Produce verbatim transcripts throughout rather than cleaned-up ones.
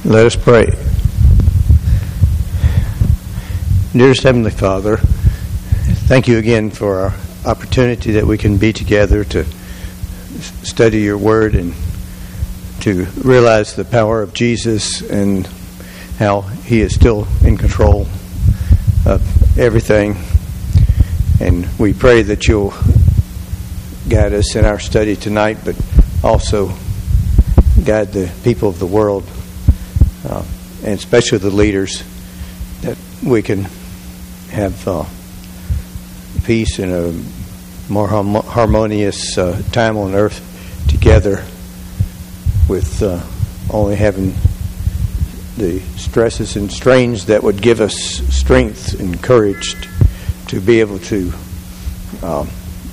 Let us pray. Dearest Heavenly Father, thank you again for our opportunity that we can be together to study your word and to realize the power of Jesus and how he is still in control of everything. And we pray that you'll guide us in our study tonight, but also guide the people of the world, uh, and especially the leaders, that we can have uh, peace and a more hum- harmonious uh, time on earth together, with uh, only having the stresses and strains that would give us strength and courage t- to be able to um,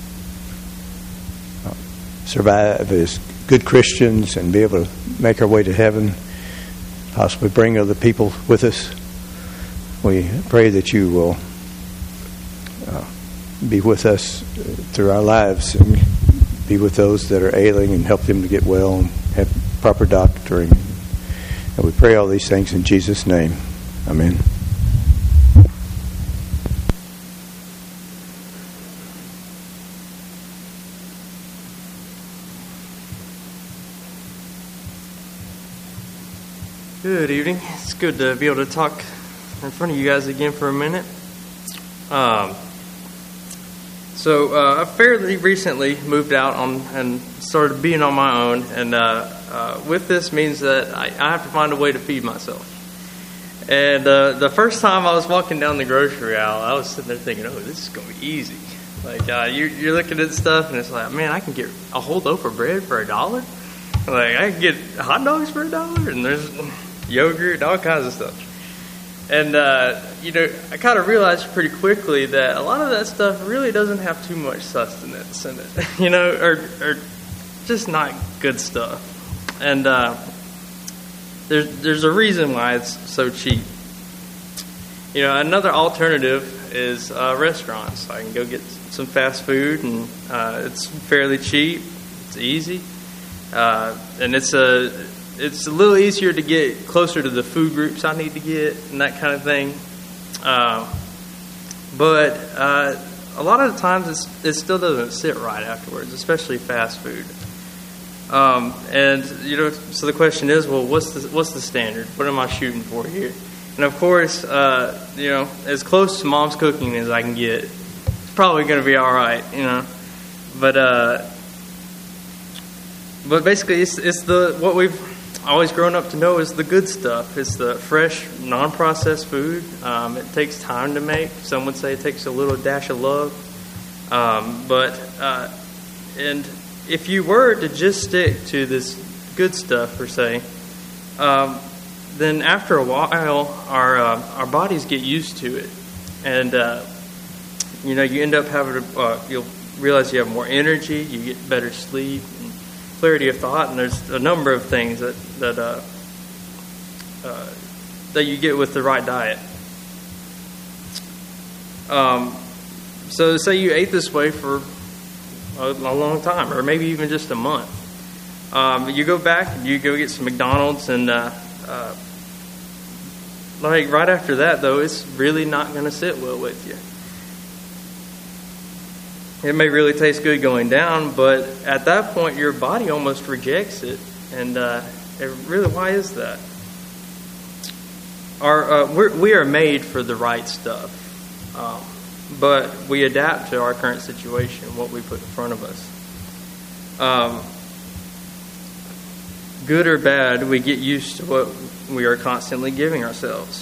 uh, survive as good Christians and be able to make our way to heaven, possibly bring other people with us. We pray that you will uh, be with us through our lives and be with those that are ailing and help them to get well and have proper doctoring. And we pray all these things in Jesus' name. Amen. Good evening. It's good to be able to talk in front of you guys again for a minute. Um, so uh, I fairly recently moved out on and started being on my own, and uh, uh, with this means that I, I have to find a way to feed myself. And uh, the first time I was walking down the grocery aisle, I was sitting there thinking, "Oh, this is going to be easy." Like uh, you, you're looking at stuff, and it's like, "Man, I can get a whole loaf of bread for a dollar. Like I can get hot dogs for a dollar, and there's yogurt, all kinds of stuff." And, uh, you know, I kind of realized pretty quickly that a lot of that stuff really doesn't have too much sustenance in it, you know, or, or just not good stuff. And uh, there's, there's a reason why it's so cheap. You know, another alternative is uh, restaurants. I can go get some fast food, and uh, it's fairly cheap, it's easy, uh, and it's a... It's a little easier to get closer to the food groups I need to get and that kind of thing. Uh, but uh, a lot of the times it's, it still doesn't sit right afterwards, especially fast food. Um, and, you know, so the question is, well, what's the, what's the standard? What am I shooting for here? And, of course, uh, you know, as close to mom's cooking as I can get, it's probably going to be all right, you know. But, uh, but basically, it's, it's the what we've always grown up to know is the good stuff. It's the fresh, non-processed food. Um, it takes time to make. Some would say it takes a little dash of love. Um, but, uh, and if you were to just stick to this good stuff, per se, um, then after a while, our uh, our bodies get used to it. And, uh, you know, you end up having to, uh, you'll realize you have more energy, you get better sleep, and clarity of thought, and there's a number of things that that uh, uh, that you get with the right diet. Um, so say you ate this way for a, a long time, or maybe even just a month. Um, you go back and you go get some McDonald's, and uh, uh, like right after that, though, it's really not going to sit well with you. It may really taste good going down, but at that point, your body almost rejects it. And uh, it really, why is that? Our uh, we're, we are made for the right stuff, um, but we adapt to our current situation, what we put in front of us. Um, good or bad, we get used to what we are constantly giving ourselves.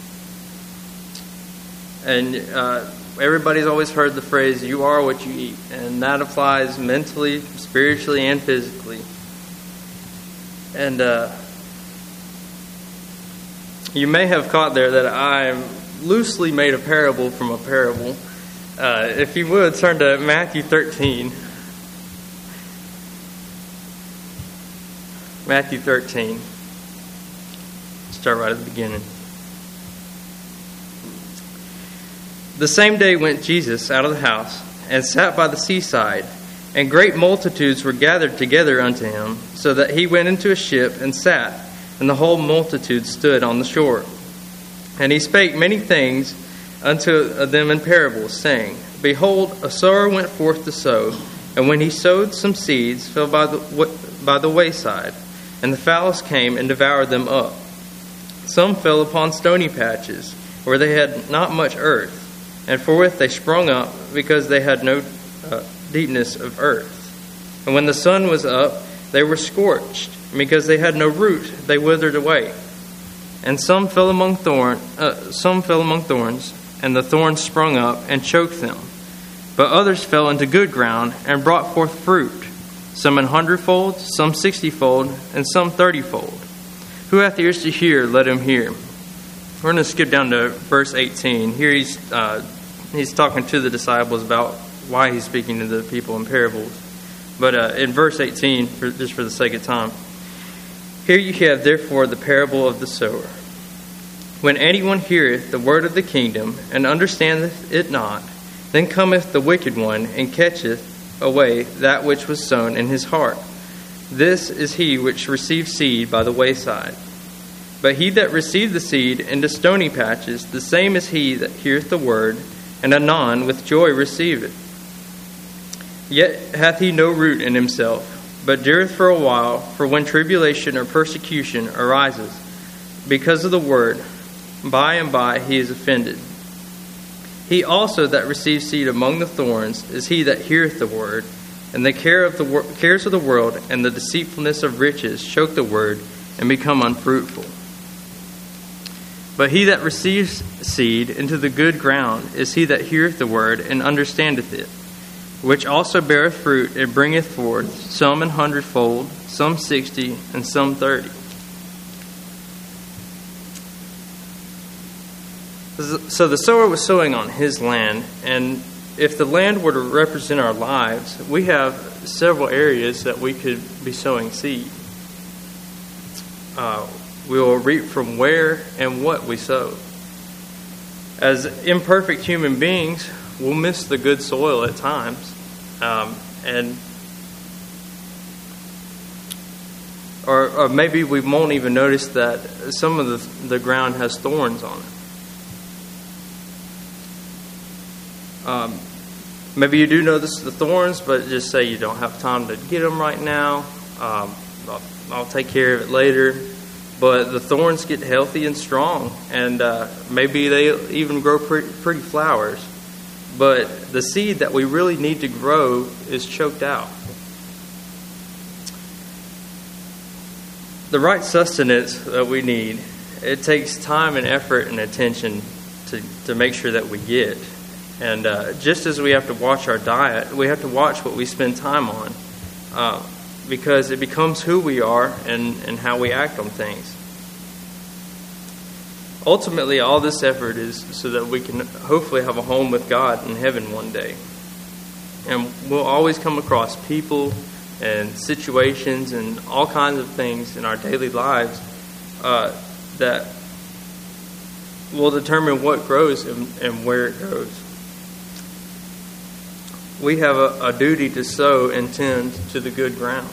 And uh, everybody's always heard the phrase, "you are what you eat," and that applies mentally, spiritually, and physically. And uh, you may have caught there that I loosely made a parable from a parable. Uh, if you would, turn to Matthew thirteen. Matthew thirteen. Start right at the beginning. The same day went Jesus out of the house, and sat by the seaside, And great multitudes were gathered together unto him, so that he went into a ship and sat, and the whole multitude stood on the shore. And he spake many things unto them in parables, saying, Behold, a sower went forth to sow, and when he sowed, some seeds fell by the by the wayside, and the fowls came and devoured them up. Some fell upon stony patches, where they had not much earth, and forthwith they sprung up, because they had no uh, deepness of earth. And when the sun was up, they were scorched, and because they had no root, they withered away. And some fell among thorn, uh, some fell among thorns, and the thorns sprung up and choked them. But others fell into good ground and brought forth fruit, some an hundredfold, some sixtyfold, and some thirtyfold. Who hath ears to hear, let him hear. We're going to skip down to verse eighteen. Here he's uh, he's talking to the disciples about why he's speaking to the people in parables. But uh, in verse eighteen, for, just for the sake of time, here you have therefore the parable of the sower. When anyone heareth the word of the kingdom, and understandeth it not, then cometh the wicked one, and catcheth away that which was sown in his heart. This is he which received seed by the wayside. But he that received the seed into stony patches, the same is he that heareth the word, and anon with joy receiveth. Yet hath he no root in himself, but dureth for a while. For when tribulation or persecution arises because of the word, by and by he is offended. He also that receives seed among the thorns is he that heareth the word, and the care of the wor- cares of the world and the deceitfulness of riches choke the word and become unfruitful. But he that receives seed into the good ground is he that heareth the word and understandeth it, which also beareth fruit and bringeth forth some an hundredfold, some sixty, and some thirty. So the sower was sowing on his land, and if the land were to represent our lives, we have several areas that we could be sowing seed. Uh, we will reap from where and what we sow. As imperfect human beings, we'll miss the good soil at times, um, and or, or maybe we won't even notice that some of the, the ground has thorns on it. Um, maybe you do notice the thorns, but just say you don't have time to get them right now. Um, I'll, I'll take care of it later. But the thorns get healthy and strong, and uh, maybe they even grow pretty, pretty flowers. But the seed that we really need to grow is choked out. The right sustenance that we need, it takes time and effort and attention to, to make sure that we get. And uh, just as we have to watch our diet, we have to watch what we spend time on, uh, because it becomes who we are and, and how we act on things. Ultimately, all this effort is so that we can hopefully have a home with God in heaven one day. And we'll always come across people and situations and all kinds of things in our daily lives uh, that will determine what grows and, and where it goes. We have a, a duty to sow and tend to the good ground.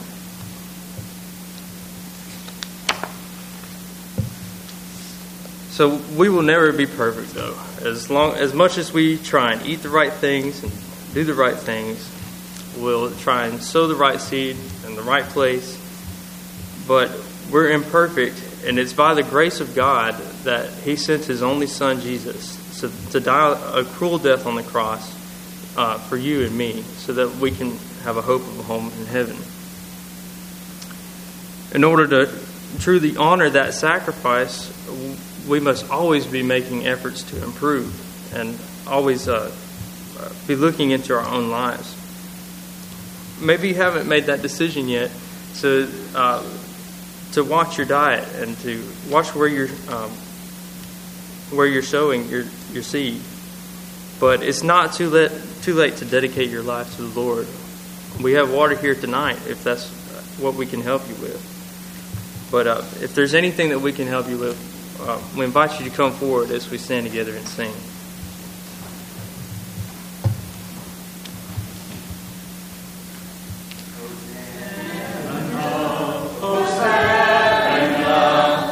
So we will never be perfect, though. As long as much as we try and eat the right things and do the right things, we'll try and sow the right seed in the right place. But we're imperfect, and it's by the grace of God that He sent His only Son, Jesus, to, to die a cruel death on the cross uh, for you and me, so that we can have a hope of a home in heaven. In order to truly honor that sacrifice, we must always be making efforts to improve and always uh, be looking into our own lives. Maybe you haven't made that decision yet to uh, to watch your diet and to watch where you're um, where you're sowing your your seed. But it's not too late too late to dedicate your life to the Lord. We have water here tonight if that's what we can help you with. But uh, if there's anything that we can help you with, uh, we invite you to come forward as we stand together and sing. Hosanna, Hosanna.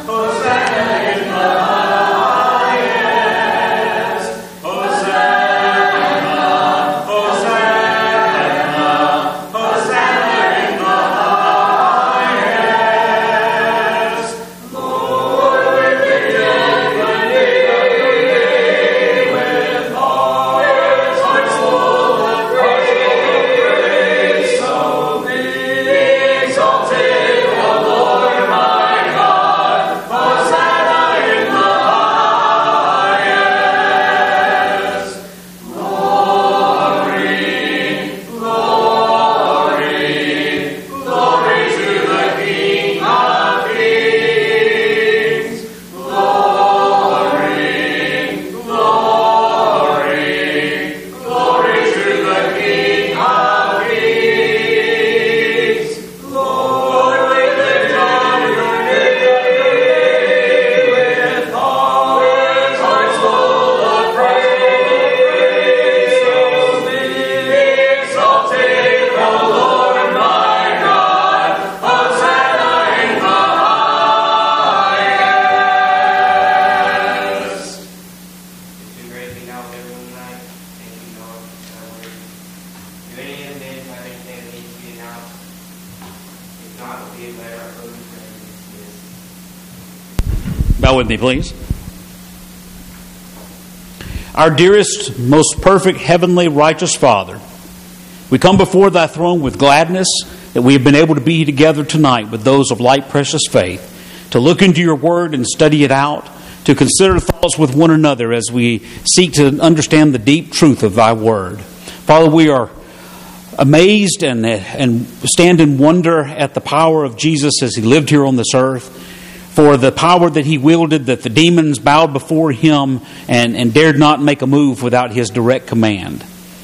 everyone tonight. Thank you, Lord, for that word. Do any of them have anything that needs to be announced? If not, we'll be able to our closing prayer. Bow with me, please. Our dearest, most perfect, heavenly, righteous Father, we come before thy throne with gladness that we have been able to be together tonight with those of like precious faith, to look into your word and study it out, to consider thoughts with one another as we seek to understand the deep truth of thy word. Father, we are amazed and, and stand in wonder at the power of Jesus as he lived here on this earth, for the power that he wielded, that the demons bowed before him and, and dared not make a move without his direct command.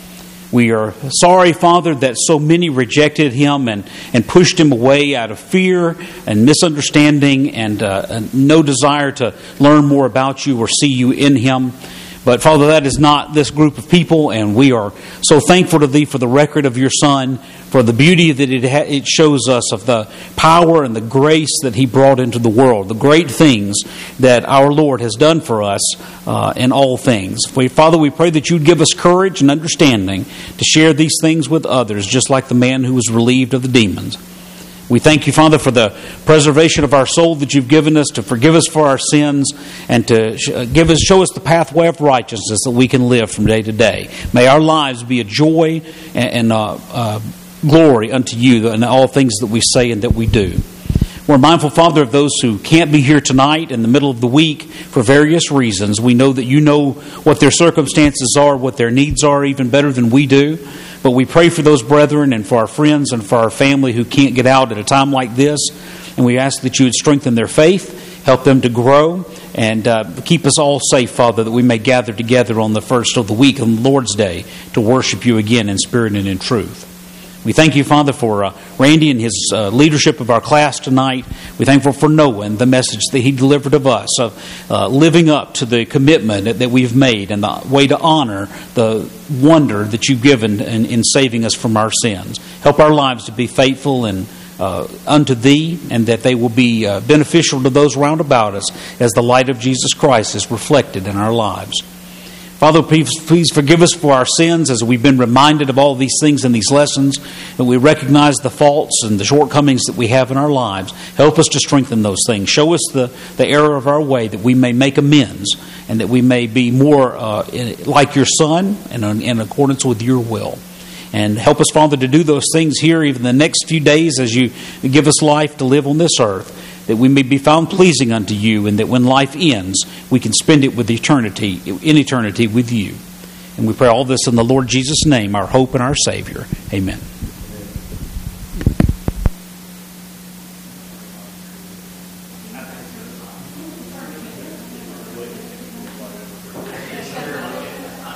We are sorry, Father, that so many rejected him and, and pushed him away out of fear and misunderstanding and, uh, and no desire to learn more about you or see you in him. But, Father, that is not this group of people, and we are so thankful to Thee for the record of Your Son, for the beauty that it, ha- it shows us of the power and the grace that He brought into the world, the great things that our Lord has done for us uh, in all things. We, Father, we pray that You'd give us courage and understanding to share these things with others, just like the man who was relieved of the demons. We thank You, Father, for the preservation of our soul that You've given us, to forgive us for our sins, and to give us, show us the pathway of righteousness that we can live from day to day. May our lives be a joy and uh, uh, glory unto You in all things that we say and that we do. We're mindful, Father, of those who can't be here tonight in the middle of the week for various reasons. We know that You know what their circumstances are, what their needs are, even better than we do. But we pray for those brethren and for our friends and for our family who can't get out at a time like this. And we ask that You would strengthen their faith, help them to grow, and uh, keep us all safe, Father, that we may gather together on the first of the week, on the Lord's Day, to worship You again in spirit and in truth. We thank You, Father, for uh, Randy and his uh, leadership of our class tonight. We thank You for Noah and the message that he delivered of us, of uh, living up to the commitment that, that we've made and the way to honor the wonder that You've given in, in saving us from our sins. Help our lives to be faithful and uh, unto Thee, and that they will be uh, beneficial to those round about us as the light of Jesus Christ is reflected in our lives. Father, please, please forgive us for our sins as we've been reminded of all these things in these lessons, and we recognize the faults and the shortcomings that we have in our lives. Help us to strengthen those things. Show us the, the error of our way, that we may make amends and that we may be more uh, like Your Son and in accordance with Your will. And help us, Father, to do those things here even the next few days as You give us life to live on this earth, that we may be found pleasing unto You, and that when life ends, we can spend it with eternity, in eternity with You. And we pray all this in the Lord Jesus' name, our hope and our Savior. Amen.